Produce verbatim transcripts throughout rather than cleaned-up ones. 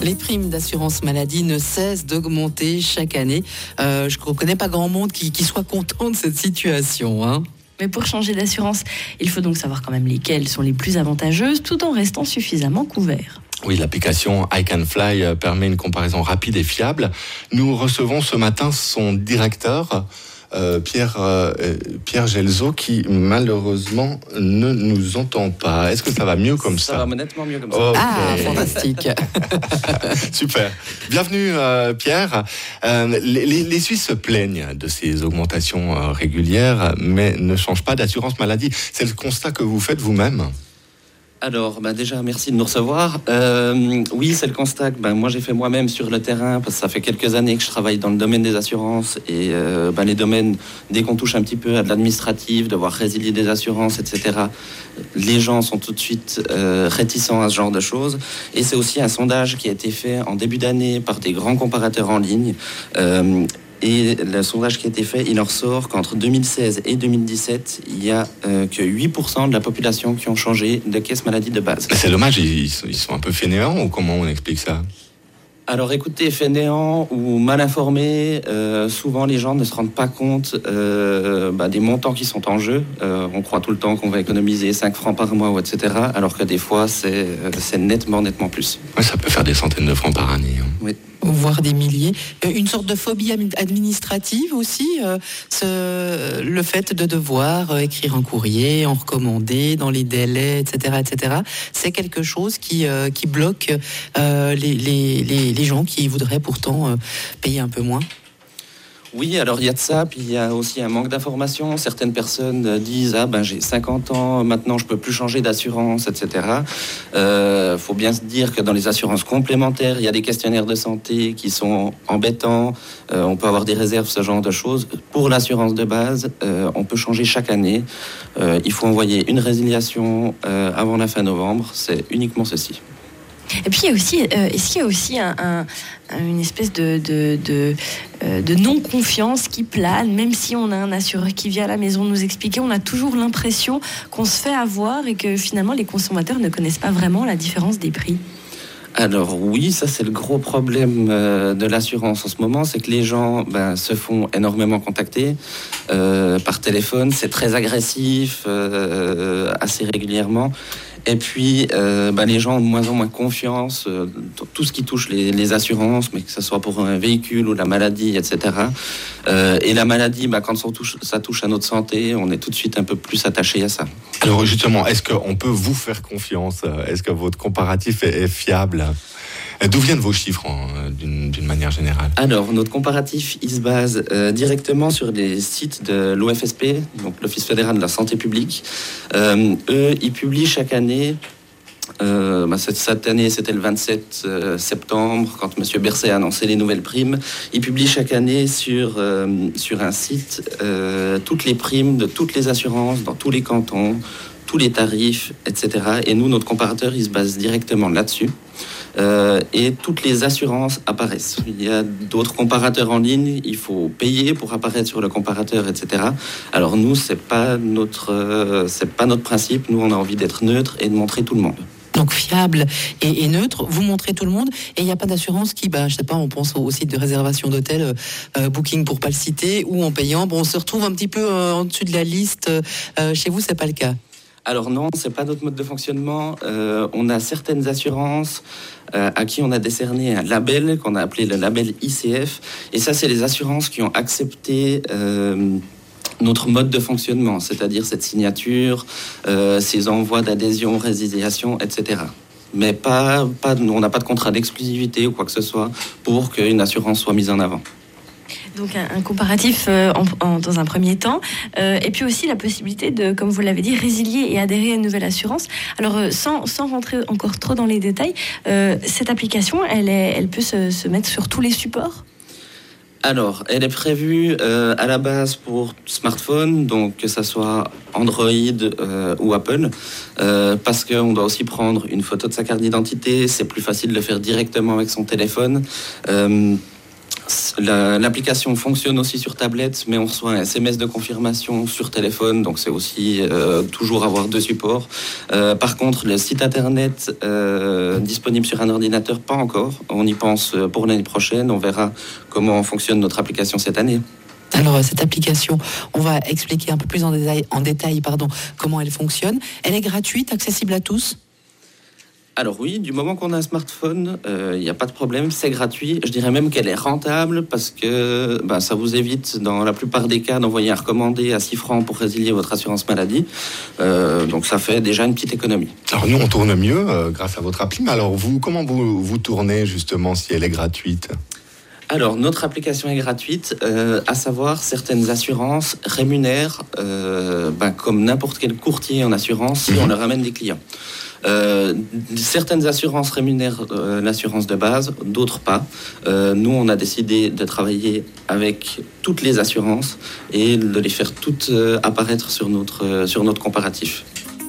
Les primes d'assurance maladie ne cessent d'augmenter chaque année. Euh, je ne connais pas grand monde qui, qui soit content de cette situation, hein. Mais pour changer d'assurance, il faut donc savoir quand même lesquelles sont les plus avantageuses, tout en restant suffisamment couverts. Oui, l'application I Can Fly permet une comparaison rapide et fiable. Nous recevons ce matin son directeur, euh, Pierre, euh, Pierre Gelzo, qui malheureusement ne nous entend pas. Est-ce que ça va mieux comme ça ? Ça va nettement mieux comme ça. Okay. Ah, fantastique. Super. Bienvenue euh, Pierre. Euh, les, les Suisses se plaignent de ces augmentations euh, régulières, mais ne changent pas d'assurance maladie. C'est le constat que vous faites vous-même ? Alors, bah déjà, merci de nous recevoir. Euh, oui, c'est le constat que bah, moi j'ai fait moi-même sur le terrain, parce que ça fait quelques années que je travaille dans le domaine des assurances et euh, bah, les domaines, dès qu'on touche un petit peu à de l'administratif, devoir résilier des assurances, et cetera, les gens sont tout de suite euh, réticents à ce genre de choses. Et c'est aussi un sondage qui a été fait en début d'année par des grands comparateurs en ligne. Euh, Et le sondage qui a été fait, il en ressort qu'entre deux mille seize et deux mille dix-sept, il n'y a euh, que huit pour cent de la population qui ont changé de caisse maladie de base. C'est dommage, ils, ils sont un peu fainéants, ou comment on explique ça ? Alors écoutez, fainéants ou mal informés, euh, souvent les gens ne se rendent pas compte euh, bah, des montants qui sont en jeu. Euh, on croit tout le temps qu'on va économiser cinq francs par mois, ou et cetera, alors que des fois, c'est, c'est nettement, nettement plus. Ouais, ça peut faire des centaines de francs par année. Hein. Oui. Voire des milliers. Une sorte de phobie administrative aussi, euh, ce, le fait de devoir euh, écrire un courrier, en recommander, dans les délais, et cetera, et cetera. C'est quelque chose qui, euh, qui bloque euh, les, les, les, les gens qui voudraient pourtant euh, payer un peu moins. Oui, alors il y a de ça, puis il y a aussi un manque d'information. Certaines personnes disent « Ah ben j'ai cinquante ans, maintenant je peux plus changer d'assurance, et cetera » Euh, faut bien se dire que dans les assurances complémentaires, il y a des questionnaires de santé qui sont embêtants. Euh, on peut avoir des réserves, ce genre de choses. Pour l'assurance de base, euh, on peut changer chaque année. Euh, il faut envoyer une résiliation euh, avant la fin novembre. C'est uniquement ceci. Et puis il y a aussi, euh, est-ce qu'il y a aussi un, un, une espèce de, de, de, euh, de non-confiance qui plane, même si on a un assureur qui vient à la maison nous expliquer, on a toujours l'impression qu'on se fait avoir et que finalement les consommateurs ne connaissent pas vraiment la différence des prix. Alors oui, ça c'est le gros problème euh, de l'assurance en ce moment, c'est que les gens ben, se font énormément contacter euh, par téléphone, c'est très agressif, euh, assez régulièrement. Et puis, euh, bah, les gens ont de moins en moins confiance euh, dans tout ce qui touche les, les assurances, mais que ce soit pour un véhicule ou la maladie, et cetera. Euh, et la maladie, bah, quand ça touche, ça touche à notre santé, on est tout de suite un peu plus attaché à ça. Alors justement, est-ce qu'on peut vous faire confiance ? Est-ce que votre comparatif est, est fiable ? D'où viennent vos chiffres hein, d'une, d'une manière générale ? Alors, notre comparatif, il se base euh, directement sur les sites de l'O F S P, donc l'Office fédéral de la santé publique. Euh, eux, ils publient chaque année, euh, bah, cette, cette année c'était le vingt-sept euh, septembre, quand M. Berset a annoncé les nouvelles primes. Ils publient chaque année sur, euh, sur un site euh, toutes les primes de toutes les assurances dans tous les cantons, tous les tarifs, et cetera. Et nous, notre comparateur, il se base directement là-dessus. Euh, et toutes les assurances apparaissent. Il y a d'autres comparateurs en ligne, il faut payer pour apparaître sur le comparateur, et cetera. Alors nous, c'est pas notre, euh, c'est pas notre principe. Nous, on a envie d'être neutre et de montrer tout le monde. Donc fiable et, et neutre, vous montrez tout le monde, et il n'y a pas d'assurance qui, bah, je sais pas, on pense au, au site de réservation d'hôtel, euh, Booking pour pas le citer, ou en payant, bon, on se retrouve un petit peu euh, en dessus de la liste. Euh, chez vous, c'est pas le cas. Alors non, c'est pas notre mode de fonctionnement. Euh, on a certaines assurances euh, à qui on a décerné un label qu'on a appelé le label I C F. Et ça, c'est les assurances qui ont accepté euh, notre mode de fonctionnement, c'est-à-dire cette signature, euh, ces envois d'adhésion, résiliation, et cetera. Mais pas, pas, on n'a pas de contrat d'exclusivité ou quoi que ce soit pour qu'une assurance soit mise en avant. Donc un, un comparatif euh, en, en, dans un premier temps, euh, et puis aussi la possibilité de, comme vous l'avez dit, résilier et adhérer à une nouvelle assurance. Alors euh, sans, sans rentrer encore trop dans les détails, euh, cette application, elle, est, elle peut se, se mettre sur tous les supports ? Alors, elle est prévue euh, à la base pour smartphone, donc que ça soit Android euh, ou Apple, euh, parce qu'on doit aussi prendre une photo de sa carte d'identité, c'est plus facile de le faire directement avec son téléphone. Euh, La, l'application fonctionne aussi sur tablette, mais on reçoit un S M S de confirmation sur téléphone, donc c'est aussi euh, toujours avoir deux supports. Euh, par contre, le site internet euh, disponible sur un ordinateur, pas encore. On y pense pour l'année prochaine. On verra comment fonctionne notre application cette année. Alors, cette application, on va expliquer un peu plus en détail, en détail pardon, comment elle fonctionne. Elle est gratuite, accessible à tous ? Alors oui, du moment qu'on a un smartphone, il euh, n'y a pas de problème, c'est gratuit. Je dirais même qu'elle est rentable parce que bah, ça vous évite, dans la plupart des cas, d'envoyer un recommandé à six francs pour résilier votre assurance maladie. Euh, donc ça fait déjà une petite économie. Alors nous, on tourne mieux euh, grâce à votre appli. Mais alors vous, comment vous, vous tournez justement si elle est gratuite ? Alors, notre application est gratuite, euh, à savoir certaines assurances rémunèrent, euh, ben, comme n'importe quel courtier en assurance, si on leur ramène des clients. Euh, certaines assurances rémunèrent euh, l'assurance de base, d'autres pas. Euh, nous, on a décidé de travailler avec toutes les assurances et de les faire toutes euh, apparaître sur notre, euh, sur notre comparatif.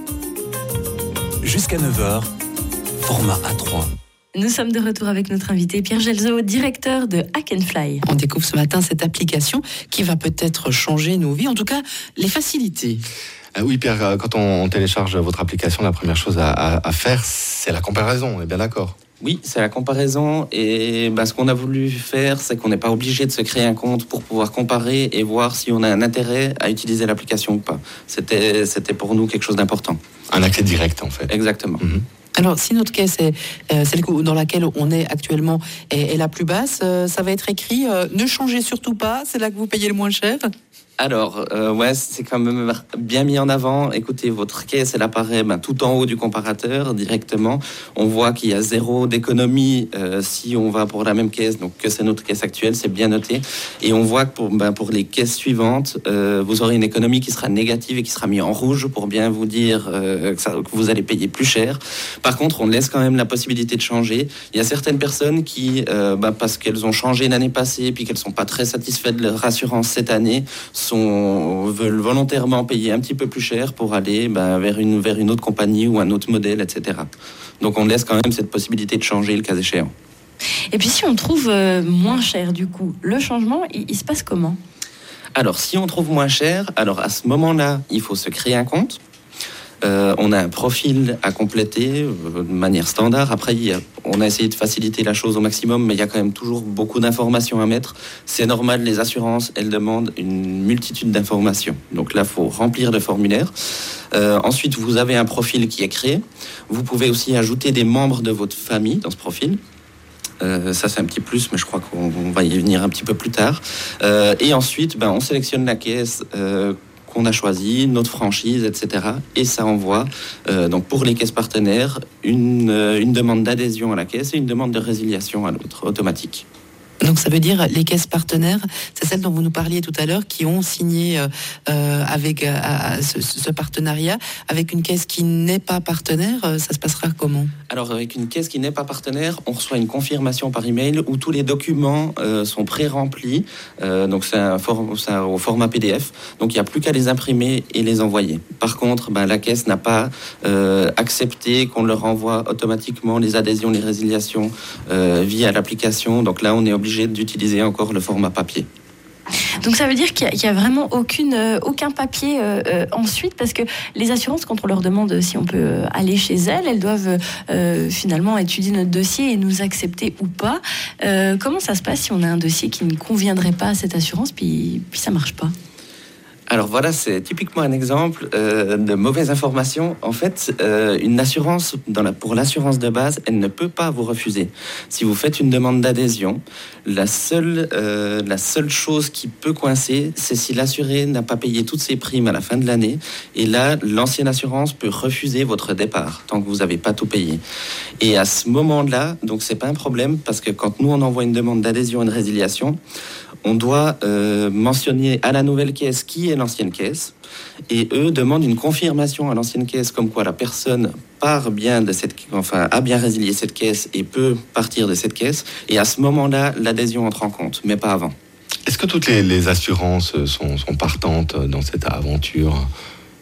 Jusqu'à neuf heures, format A trois. Nous sommes de retour avec notre invité Pierre Gelzo, directeur de Hack and Fly. On découvre ce matin cette application qui va peut-être changer nos vies, en tout cas les faciliter. Ah oui Pierre, quand on télécharge votre application, la première chose à, à, à faire, c'est la comparaison, on est bien d'accord ? Oui, c'est la comparaison et bah, ce qu'on a voulu faire, c'est qu'on n'est pas obligé de se créer un compte pour pouvoir comparer et voir si on a un intérêt à utiliser l'application ou pas. C'était, c'était pour nous quelque chose d'important. Un accès direct en fait. Exactement. Mm-hmm. Alors, si notre caisse est euh, celle dans laquelle on est actuellement est, est la plus basse, euh, ça va être écrit euh, « Ne changez surtout pas, c'est là que vous payez le moins cher ». Alors, euh, ouais, c'est quand même bien mis en avant. Écoutez, votre caisse, elle apparaît ben, tout en haut du comparateur directement. On voit qu'il y a zéro d'économie euh, si on va pour la même caisse, donc que c'est notre caisse actuelle, c'est bien noté. Et on voit que pour, ben, pour les caisses suivantes, euh, vous aurez une économie qui sera négative et qui sera mise en rouge pour bien vous dire euh, que, ça, que vous allez payer plus cher. Par contre, on laisse quand même la possibilité de changer. Il y a certaines personnes qui, euh, ben, parce qu'elles ont changé l'année passée puis qu'elles sont pas très satisfaites de leur assurance cette année, Sont, veulent volontairement payer un petit peu plus cher pour aller ben, vers, une, vers une autre compagnie ou un autre modèle, et cetera. Donc on laisse quand même cette possibilité de changer le cas échéant. Et puis si on trouve euh, moins cher du coup, le changement, il, il se passe comment ? Alors si on trouve moins cher, alors à ce moment-là, il faut se créer un compte. Euh, on a un profil à compléter euh, de manière standard. Après, il y a, on a essayé de faciliter la chose au maximum, mais il y a quand même toujours beaucoup d'informations à mettre. C'est normal, les assurances, elles demandent une multitude d'informations. Donc là, il faut remplir le formulaire. Euh, ensuite, vous avez un profil qui est créé. Vous pouvez aussi ajouter des membres de votre famille dans ce profil. Euh, ça c'est un petit plus, mais je crois qu'on on va y venir un petit peu plus tard. Euh, et ensuite, ben, on sélectionne la caisse euh, qu'on a choisi, notre franchise, et cetera. Et ça envoie, euh, donc pour les caisses partenaires, une, euh, une demande d'adhésion à la caisse et une demande de résiliation à l'autre, automatique. Donc ça veut dire les caisses partenaires, c'est celles dont vous nous parliez tout à l'heure, qui ont signé euh, avec euh, ce, ce partenariat avec une caisse qui n'est pas partenaire. Ça se passera comment ? Alors avec une caisse qui n'est pas partenaire, on reçoit une confirmation par email où tous les documents euh, sont pré-remplis. Euh, donc c'est, un for- c'est un, au format P D F. Donc il n'y a plus qu'à les imprimer et les envoyer. Par contre, ben, la caisse n'a pas euh, accepté qu'on leur envoie automatiquement les adhésions, les résiliations euh, via l'application. Donc là, on est obligé d'utiliser encore le format papier. Donc ça veut dire qu'il n'y a, a vraiment aucune, euh, aucun papier euh, euh, ensuite, parce que les assurances, quand on leur demande si on peut aller chez elles, elles doivent euh, finalement étudier notre dossier et nous accepter ou pas. Euh, comment ça se passe si on a un dossier qui ne conviendrait pas à cette assurance, puis, puis ça ne marche pas ? Alors voilà, c'est typiquement un exemple euh, de mauvaise information. En fait, euh, une assurance, dans la, pour l'assurance de base, elle ne peut pas vous refuser. Si vous faites une demande d'adhésion, la seule, euh, la seule chose qui peut coincer, c'est si l'assuré n'a pas payé toutes ses primes à la fin de l'année. Et là, l'ancienne assurance peut refuser votre départ, tant que vous n'avez pas tout payé. Et à ce moment-là, donc c'est pas un problème, parce que quand nous, on envoie une demande d'adhésion et de résiliation, on doit euh, mentionner à la nouvelle caisse qui est l'ancienne caisse, et eux demandent une confirmation à l'ancienne caisse comme quoi la personne part bien de cette, enfin a bien résilié cette caisse et peut partir de cette caisse, et à ce moment-là l'adhésion entre en compte, mais pas avant. Est-ce que toutes les, les assurances sont, sont partantes dans cette aventure ?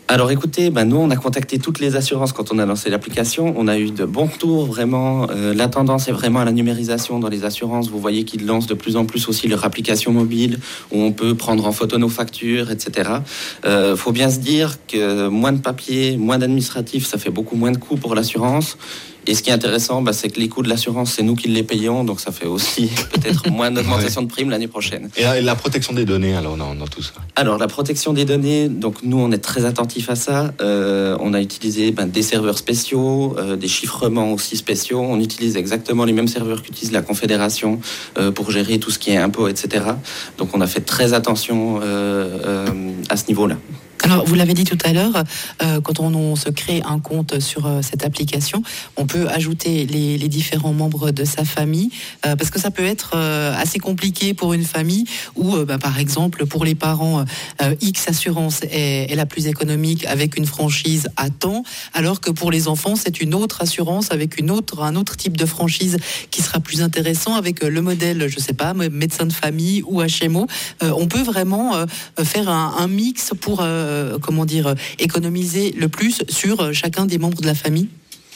Alors écoutez, ben nous on a contacté toutes les assurances quand on a lancé l'application. On a eu de bons retours, vraiment. Euh, la tendance est vraiment à la numérisation dans les assurances. Vous voyez qu'ils lancent de plus en plus aussi leur application mobile où on peut prendre en photo nos factures, et cetera. Euh, faut bien se dire que moins de papier, moins d'administratif, ça fait beaucoup moins de coûts pour l'assurance. Et ce qui est intéressant, bah, c'est que les coûts de l'assurance, c'est nous qui les payons, donc ça fait aussi peut-être moins d'augmentation de primes l'année prochaine. Et la, et la protection des données, alors, dans, dans tout ça? Alors, la protection des données, donc nous, on est très attentifs à ça. Euh, on a utilisé ben, des serveurs spéciaux, euh, des chiffrements aussi spéciaux. On utilise exactement les mêmes serveurs qu'utilise la Confédération euh, pour gérer tout ce qui est impôts, et cetera. Donc, on a fait très attention euh, euh, à ce niveau-là. Alors, vous l'avez dit tout à l'heure, euh, quand on, on se crée un compte sur euh, cette application, on peut ajouter les, les différents membres de sa famille, euh, parce que ça peut être euh, assez compliqué pour une famille où, euh, bah, par exemple, pour les parents, euh, X assurance est, est la plus économique avec une franchise à temps, alors que pour les enfants, c'est une autre assurance avec une autre, un autre type de franchise qui sera plus intéressant avec le modèle, je sais pas, médecin de famille ou H M O. Euh, on peut vraiment euh, faire un, un mix pour... Euh, Euh, comment dire, économiser le plus sur chacun des membres de la famille?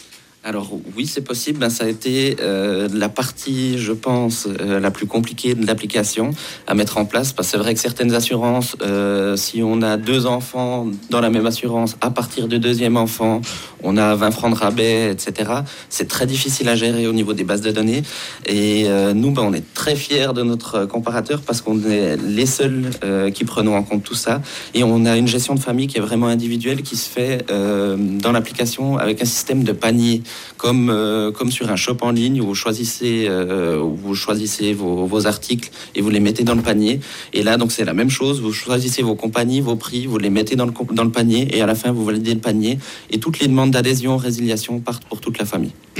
Alors oui, c'est possible. Ben, ça a été euh, la partie, je pense, euh, la plus compliquée de l'application à mettre en place. Parce que c'est vrai que certaines assurances, euh, si on a deux enfants dans la même assurance, à partir du deuxième enfant, on a vingt francs de rabais, et cetera. C'est très difficile à gérer au niveau des bases de données. Et euh, nous, ben, on est très fiers de notre comparateur parce qu'on est les seuls euh, qui prenons en compte tout ça. Et on a une gestion de famille qui est vraiment individuelle, qui se fait euh, dans l'application avec un système de panier. Comme, euh, comme sur un shop en ligne où vous choisissez, euh, où vous choisissez vos, vos articles et vous les mettez dans le panier. Et là, donc c'est la même chose. Vous choisissez vos compagnies, vos prix, vous les mettez dans le, dans le panier et à la fin, vous validez le panier. Et toutes les demandes d'adhésion, résiliation partent pour toute la famille.